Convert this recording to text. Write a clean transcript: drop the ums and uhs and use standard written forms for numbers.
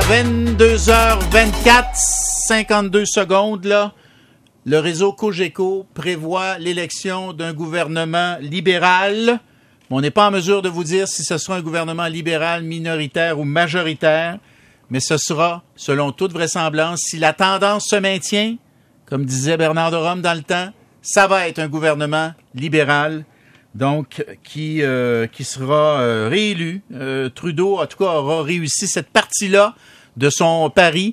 22h24, 52 secondes, là. Le réseau Cogeco prévoit l'élection d'un gouvernement libéral. On n'est pas en mesure de vous dire si ce sera un gouvernement libéral minoritaire ou majoritaire, mais ce sera, selon toute vraisemblance, si la tendance se maintient, comme disait Bernard de Rome dans le temps, ça va être un gouvernement libéral, donc qui sera réélu. Trudeau, en tout cas, aura réussi cette partie-là de son pari.